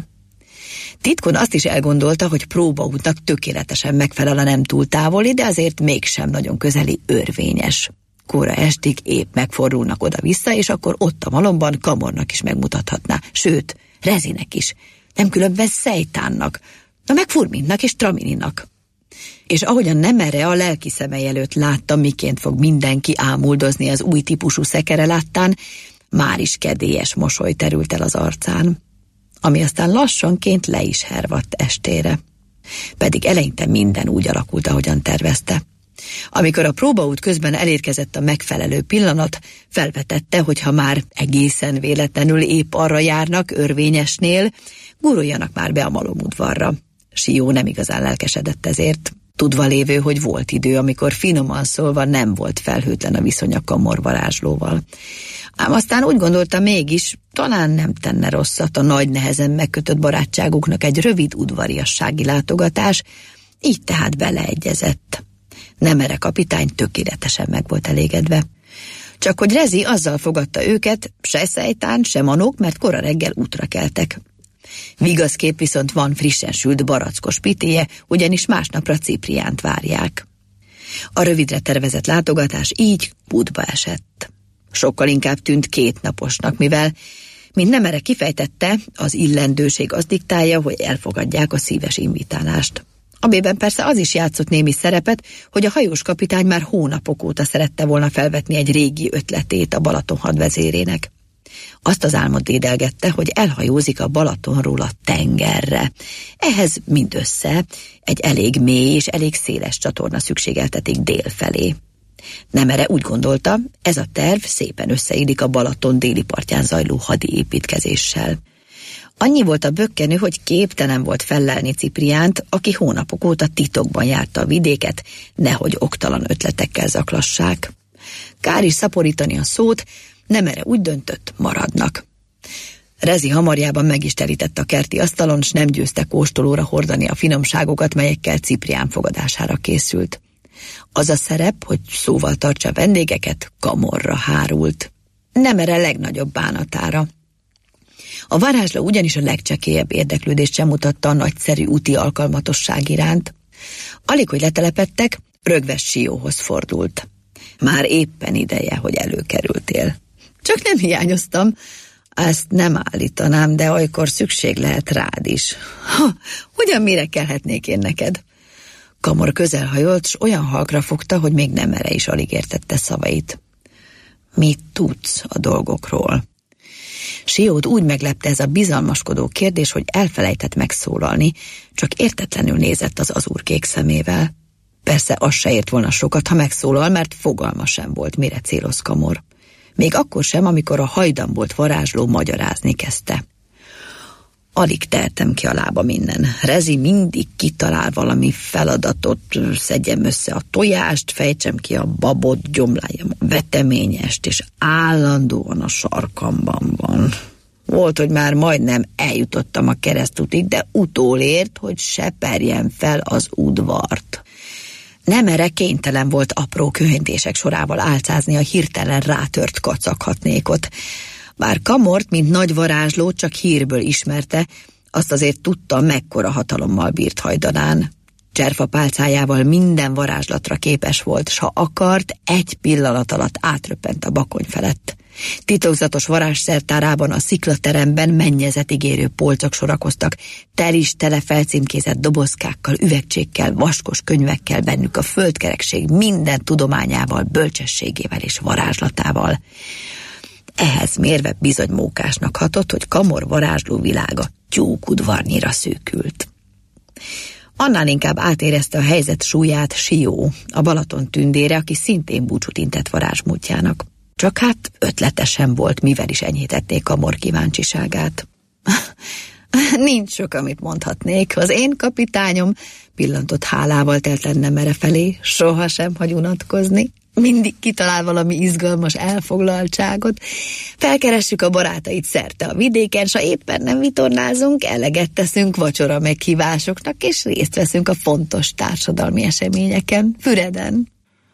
Titkon azt is elgondolta, hogy próbaútnak tökéletesen megfelel a nem túl távoli, de azért mégsem nagyon közeli Örvényes. Kora estig épp megfordulnak oda-vissza, és akkor ott a malomban Kamornak is megmutathatná, sőt, Rezinek is, nem különben Szejtánnak, na meg Furmintnak és Tramininak. És ahogyan Nemere a lelki szemei előtt látta, miként fog mindenki ámuldozni az új típusú szekere láttán, már is kedélyes mosoly terült el az arcán, ami aztán lassanként le is hervadt estére. Pedig eleinte minden úgy alakult, ahogyan tervezte. Amikor a próbaút közben elérkezett a megfelelő pillanat, felvetette, hogy ha már egészen véletlenül épp arra járnak Örvényesnél, guruljanak már be a malomudvarra. Sió nem igazán lelkesedett ezért, tudva lévő, hogy volt idő, amikor finoman szólva nem volt felhőtlen a viszony a Kamor varázslóval. Ám aztán úgy gondolta mégis, talán nem tenne rosszat a nagy nehezen megkötött barátságuknak egy rövid udvariassági látogatás, így tehát beleegyezett. Nemere kapitány tökéletesen meg volt elégedve. Csak hogy Rezi azzal fogadta őket, se Szejtán, se Manók, mert kora reggel útra keltek. Vigaszkép viszont van frissen sült barackos pitéje, ugyanis másnapra Cipriánt várják. A rövidre tervezett látogatás így útba esett. Sokkal inkább tűnt 2 naposnak, mivel, mint Nemere kifejtette, az illendőség azt diktálja, hogy elfogadják a szíves invitálást. Amiben persze az is játszott némi szerepet, hogy a hajós kapitány már hónapok óta szerette volna felvetni egy régi ötletét a Balaton hadvezérének. Azt az álmot dédelgette, hogy elhajózik a Balatonról a tengerre. Ehhez mindössze egy elég mély és elég széles csatorna szükségeltetik dél felé. Nemere úgy gondolta, ez a terv szépen összeillik a Balaton déli partján zajló hadi építkezéssel. Annyi volt a bökkenő, hogy képtelen volt fellelni Cipriánt, aki hónapok óta titokban járta a vidéket, nehogy oktalan ötletekkel zaklassák. Kár is szaporítani a szót, Nemere úgy döntött, maradnak. Rezi hamarjában meg is terített a kerti asztalon, s nem győzte kóstolóra hordani a finomságokat, melyekkel Ciprián fogadására készült. Az a szerep, hogy szóval tartsa vendégeket, Kamorra hárult. Nemere legnagyobb bánatára. A varázsló ugyanis a legcsekélyebb érdeklődést sem mutatta a nagyszerű úti alkalmatosság iránt. Alig, hogy letelepedtek, rögves Sióhoz fordult. Már éppen ideje, hogy előkerültél. Csak nem hiányoztam, ezt nem állítanám, de olykor szükség lehet rád is. Hogyan mire kelhetnék én neked? Kamor közelhajolt, s olyan halkra fogta, hogy még Nemere is alig értette szavait. Mit tudsz a dolgokról? Siót úgy meglepte ez a bizalmaskodó kérdés, hogy elfelejtett megszólalni, csak értetlenül nézett az azurkék szemével. Persze az se ért volna sokat, ha megszólal, mert fogalma sem volt, mire céloz Kamor. Még akkor sem, amikor a hajdambolt varázsló magyarázni kezdte. Alig tehetem ki a lábam innen. Rezi mindig kitalál valami feladatot, szedjem össze a tojást, fejtsem ki a babot, gyomláljam a veteményest, és állandóan a sarkamban van. Volt, hogy már majdnem eljutottam a keresztútig, de utólért, hogy seperjem fel az udvart. Nemere kénytelen volt apró köhöntések sorával álcázni a hirtelen rátört kacaghatnékot. Bár Kamort, mint nagy varázslót csak hírből ismerte, azt azért tudta, mekkora hatalommal bírt hajdanán. Cserfa pálcájával minden varázslatra képes volt, s ha akart, egy pillanat alatt átröppent a bakony felett. Titokzatos varázsszertárában, a sziklateremben mennyezetigérő polcok sorakoztak, tele felcímkézett dobozkákkal, üvegcsékkel, vaskos könyvekkel, bennük a földkerekség minden tudományával, bölcsességével és varázslatával. Ehhez mérve bizony mókásnak hatott, hogy Kamor varázsló világa tyúkudvarnyira szűkült. Annál inkább átérezte a helyzet súlyát Sió, a Balaton tündére, aki szintén búcsút intett varázsmúltjának. Csak hát ötletesen volt, mivel is enyhítették Kamor kíváncsiságát. Nincs sok, amit mondhatnék. Az én kapitányom pillantott hálával telt lenne mere felé, sohasem hagy unatkozni. Mindig kitalál valami izgalmas elfoglaltságot. Felkeressük a barátait szerte a vidéken, s ha éppen nem vitornázunk, eleget teszünk vacsora meghívásoknak, és részt veszünk a fontos társadalmi eseményeken, Füreden.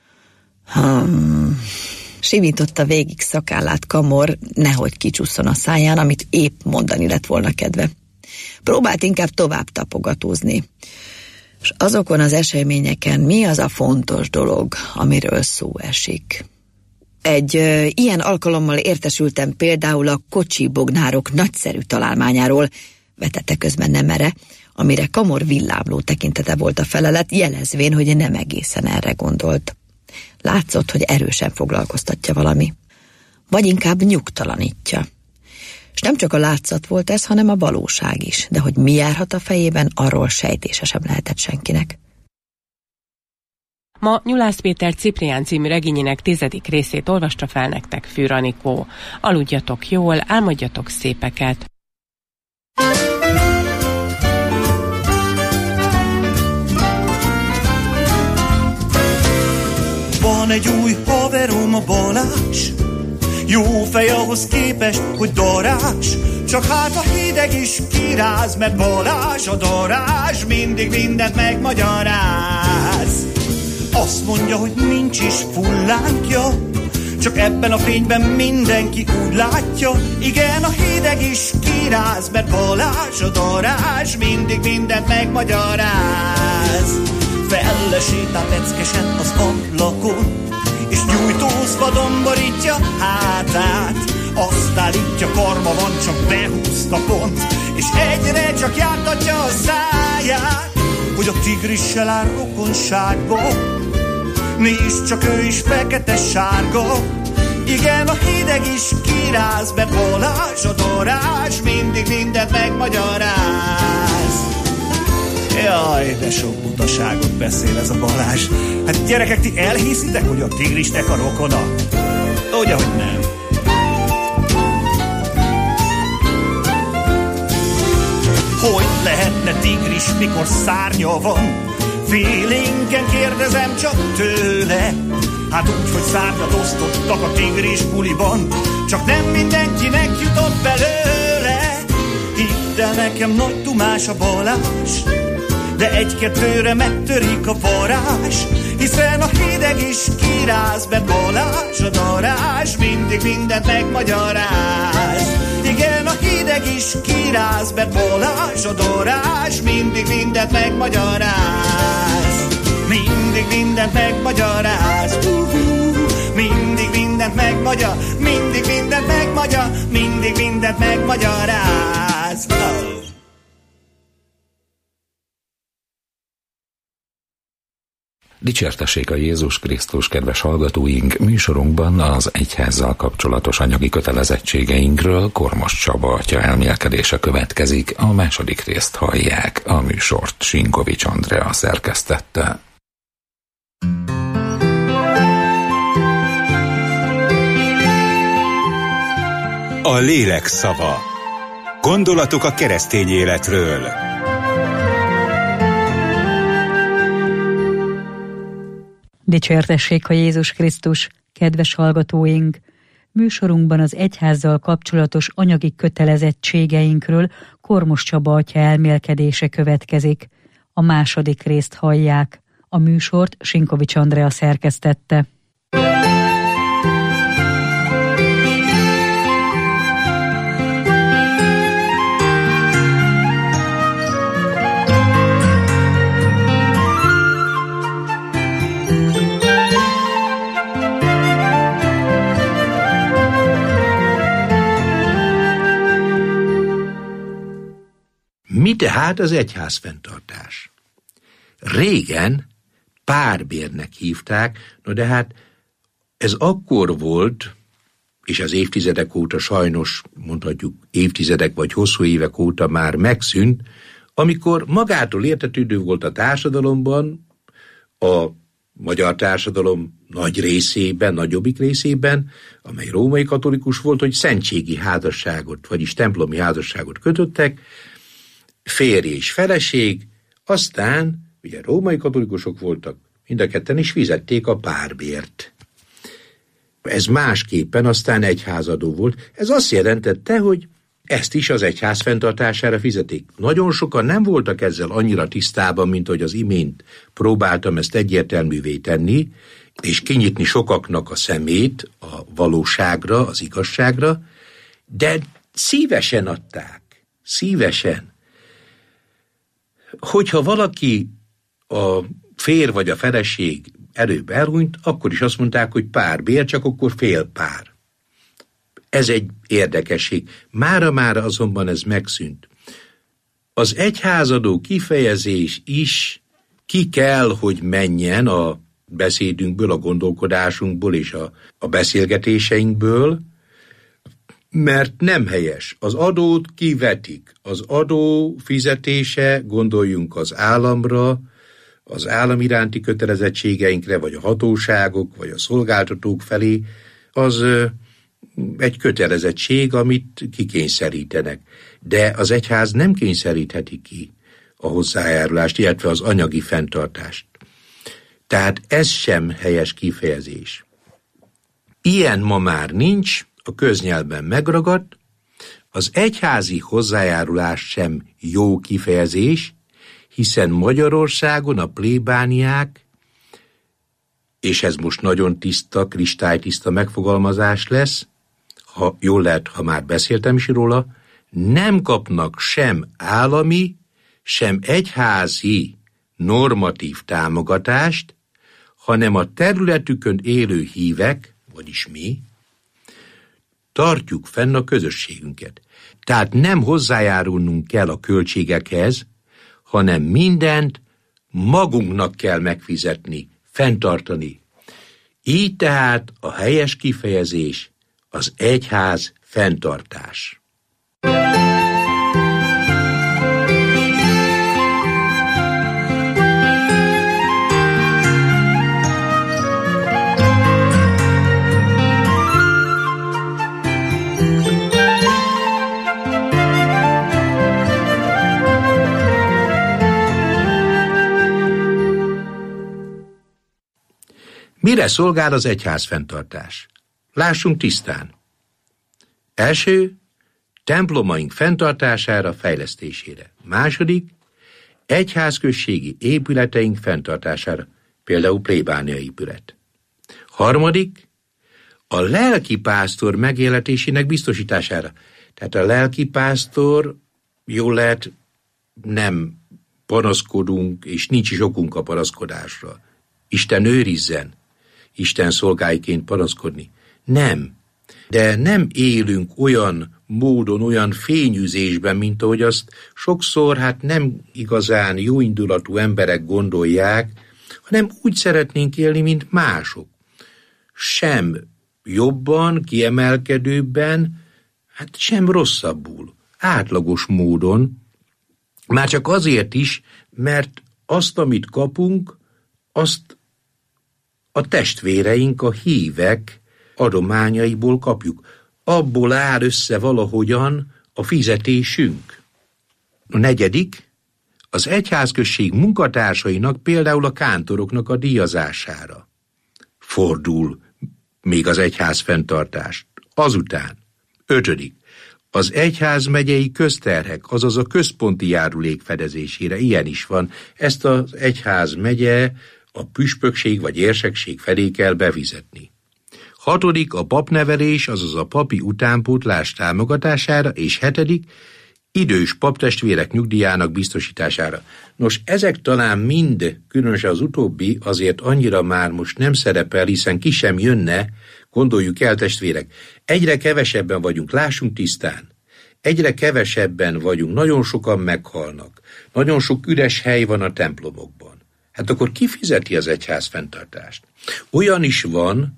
Simította végig szakállát Kamor, nehogy kicsusszon a száján, amit épp mondani lett volna kedve. Próbált inkább tovább tapogatózni. És azokon az eseményeken mi az a fontos dolog, amiről szó esik? Egy ilyen alkalommal értesültem például a kocsibognárok nagyszerű találmányáról, vetette közben Nemere, amire Kamor villámló tekintete volt a felelet, jelezvén, hogy nem egészen erre gondolt. Látszott, hogy erősen foglalkoztatja valami. Vagy inkább nyugtalanítja. És nem csak a látszat volt ez, hanem a valóság is, de hogy mi járhat a fejében, arról sejtése sem lehetett senkinek. Ma Nyulász Péter Ciprián című regényének 10. részét olvasta fel nektek Fűr Anikó. Aludjatok jól, álmodjatok szépeket! Van egy új haverom, a Balázs, jó fej ahhoz képest, hogy darázs, csak hát a hideg is kiráz, mert Balázs a darázs mindig mindent megmagyaráz. Azt mondja, hogy nincs is fullánkja, csak ebben a fényben mindenki úgy látja. Igen, a hideg is kiráz, mert Balázs a darázs mindig mindent megmagyaráz. Fellesétál leckesen az ablakon, és nyújtózva domborítja hátát. Azt állítja, karma van, csak behúzta pont, és egyre csak jártatja a száját, hogy a tigrissel áll rokonságba. Nézd csak, ő is fekete-sárga. Igen, a hideg is kiráz, mert Balázs a darázs mindig mindent megmagyaráz. Jaj, de sok butaságot beszél ez a Balázs. Hát gyerekek, ti elhiszitek, hogy a tigrisnek a rokona? Ugye, hogy nem. Hogy lehetne tigris, mikor szárnya van? Félénken kérdezem csak tőle. Hát úgy, hogy szárnyat osztottak a tigris buliban, csak nem mindenkinek jutott belőle. Hidd el nekem, nagy dumás a Balázs, de egy-kettőre megtörik a varázs, hiszen a hideg is kiráz, mert Balázs a darázs mindig mindent megmagyaráz. Igen, a hideg is kiráz, mert Balázs a darázs mindig mindent megmagyaráz. Mindig mindent megmagyaráz. Mindig mindent megmagyar, mindig mindent megmagyar, mindig mindent megmagyaráz. Dicsértessék a Jézus Krisztus, kedves hallgatóink! Műsorunkban az egyházzal kapcsolatos anyagi kötelezettségeinkről Kormos Csaba atya elmélkedése következik. A második részt hallják, a műsort Sinkovics Andrea szerkesztette. A lélek szava. Gondolatok a keresztény életről. Dicsértessék a Jézus Krisztus, kedves hallgatóink! Műsorunkban az egyházzal kapcsolatos anyagi kötelezettségeinkről Kormos Csaba atya elmélkedése következik. A második részt hallják. A műsort Sinkovics Andrea szerkesztette. Mi tehát az egyházfenntartás? Régen párbérnek hívták, no de hát ez akkor volt, és az évtizedek óta sajnos, mondhatjuk évtizedek vagy hosszú évek óta már megszűnt, amikor magától értetődő volt a társadalomban, a magyar társadalom nagy részében, nagyobbik részében, amely római katolikus volt, hogy szentségi házasságot, vagyis templomi házasságot kötöttek, férj és feleség, aztán, ugye római katolikusok voltak, mind a ketten is fizették a párbért. Ez másképpen aztán egyházadó volt. Ez azt jelentette, hogy ezt is az egyház fenntartására fizetik. Nagyon sokan nem voltak ezzel annyira tisztában, mint hogy az imént próbáltam ezt egyértelművé tenni, és kinyitni sokaknak a szemét a valóságra, az igazságra, de szívesen adták. Szívesen. Hogyha valaki, a férj vagy a feleség előbb elhunyt, akkor is azt mondták, hogy párbér, csak akkor fél pár. Ez egy érdekesség. Mára azonban ez megszűnt. Az egyházadó kifejezés is ki kell, hogy menjen a beszédünkből, a gondolkodásunkból és a beszélgetéseinkből, mert nem helyes. Az adót kivetik. Az adó fizetése, gondoljunk az államra, az állam iránti kötelezettségeinkre, vagy a hatóságok, vagy a szolgáltatók felé, az egy kötelezettség, amit kikényszerítenek. De az egyház nem kényszerítheti ki a hozzájárulást, illetve az anyagi fenntartást. Tehát ez sem helyes kifejezés. Ilyen ma már nincs, a köznyelvben megragadt, az egyházi hozzájárulás sem jó kifejezés, hiszen Magyarországon a plébániák, és ez most nagyon tiszta, kristálytiszta megfogalmazás lesz, ha jól lehet, ha már beszéltem is róla, nem kapnak sem állami, sem egyházi normatív támogatást, hanem a területükön élő hívek, vagyis mi, tartjuk fenn a közösségünket. Tehát nem hozzájárulnunk kell a költségekhez, hanem mindent magunknak kell megfizetni, fenntartani. Így tehát a helyes kifejezés az egyház fenntartás. Mire szolgál az egyház fenntartás? Lássunk tisztán. Első, templomaink fenntartására, fejlesztésére. Második, egyházközségi épületeink fenntartására, például plébánia épület. Harmadik, a lelkipásztor megéletésének biztosítására. Tehát a lelkipásztor, jól lehet, nem panaszkodunk, és nincs is okunk a panaszkodásra. Isten őrizzen, Isten szolgáiként panaszkodni. Nem. De nem élünk olyan módon, olyan fényűzésben, mint ahogy azt sokszor nem igazán jóindulatú emberek gondolják, hanem úgy szeretnénk élni, mint mások. Sem jobban, kiemelkedőbben, sem rosszabbul. Átlagos módon, már csak azért is, mert azt, amit kapunk, azt a testvéreink, a hívek adományaiból kapjuk. Abból áll össze valahogyan a fizetésünk. A negyedik, az egyházközség munkatársainak, például a kántoroknak a díjazására fordul még az egyház fenntartást. Azután, ötödik, az egyházmegyei közterhek, azaz a központi járulék fedezésére, ilyen is van. Ezt az egyházmegye, a püspökség vagy érsekség felé kell befizetni. Hatodik, a papnevelés, azaz a papi utánpótlás támogatására, és hetedik, idős paptestvérek nyugdíjának biztosítására. Nos, ezek talán mind, különösen az utóbbi, azért annyira már most nem szerepel, hiszen ki sem jönne, gondoljuk el, testvérek. Egyre kevesebben vagyunk, lássunk tisztán. Egyre kevesebben vagyunk, nagyon sokan meghalnak. Nagyon sok üres hely van a templomokban. Hát akkor ki fizeti az egyház fenntartást? Olyan is van,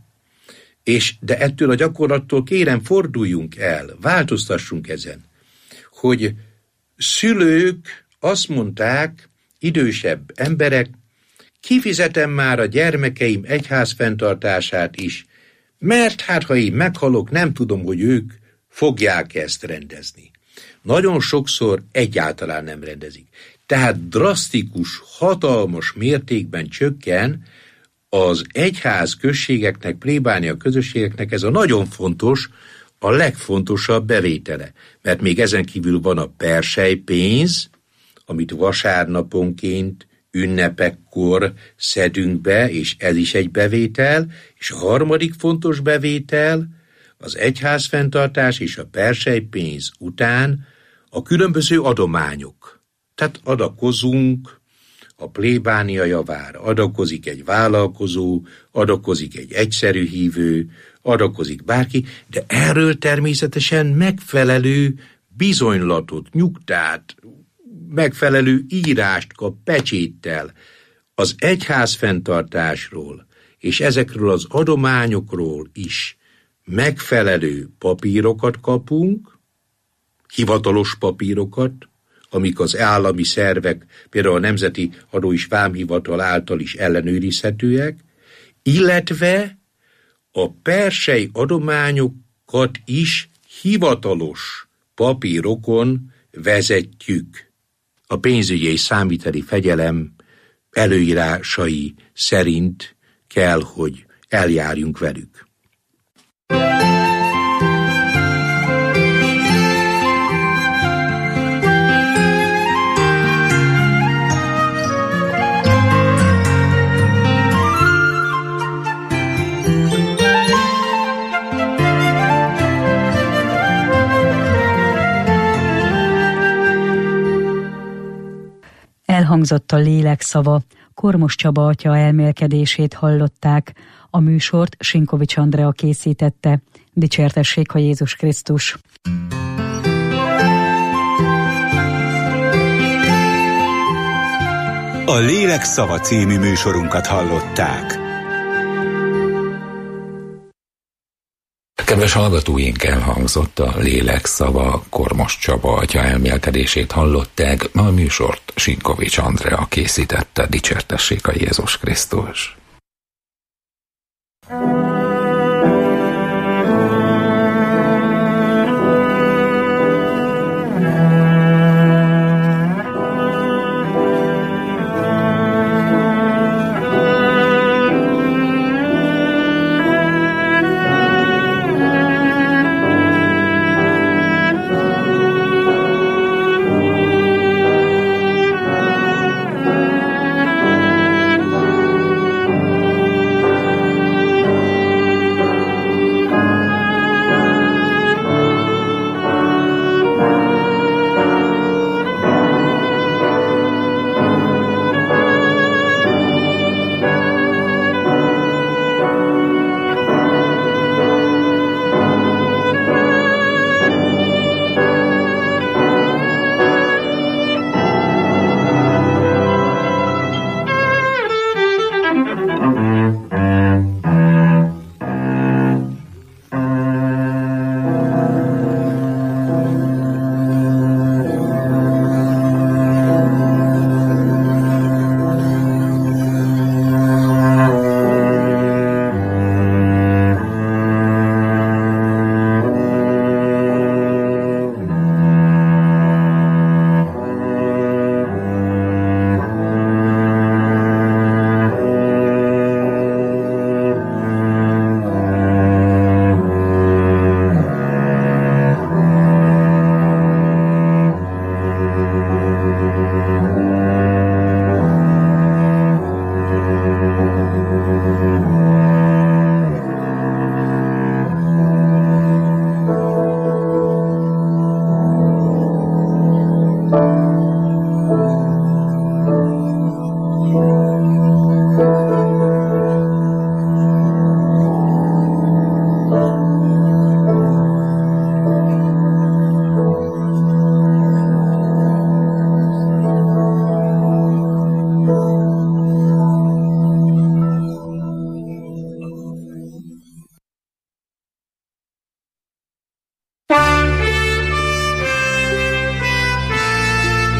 de ettől a gyakorlattól kérem, forduljunk el, változtassunk ezen, hogy szülők azt mondták idősebb emberek, kifizetem már a gyermekeim egyház fenntartását is, mert hát ha én meghalok, nem tudom, hogy ők fogják ezt rendezni. Nagyon sokszor egyáltalán nem rendezik. Tehát drasztikus, hatalmas mértékben csökken az egyház községeknek, plébánia közösségeknek ez a nagyon fontos, a legfontosabb bevétele. Mert még ezen kívül van a perselypénz, amit vasárnaponként, ünnepekkor szedünk be, és ez is egy bevétel, és a harmadik fontos bevétel, az egyházfenntartás és a perselypénz után a különböző adományok. Tehát adakozunk a plébánia javára, adakozik egy vállalkozó, adakozik egy egyszerű hívő, adakozik bárki, de erről természetesen megfelelő bizonylatot, nyugtát, megfelelő írást kap pecséttel az egyház fenntartásról, és ezekről az adományokról is megfelelő papírokat kapunk, hivatalos papírokat, amik az állami szervek, például a Nemzeti Adó és Vámhivatal által is ellenőrizhetőek, illetve a persely adományokat is hivatalos papírokon vezetjük. A pénzügyi és számviteli fegyelem előírásai szerint kell, hogy eljárjunk velük. Elhangzott a lélek szava, Kormos Csaba atya elmélkedését hallották. A műsort Sinkovics Andrea készítette. Dicsértessék a Jézus Krisztus! A Lélek szava című műsorunkat hallották. Kedves hallgatóink, elhangzott a Lélek szava, Kormos Csaba atya elmélkedését hallották, a műsort Sinkovics Andrea készítette. Dicsértessék a Jézus Krisztus!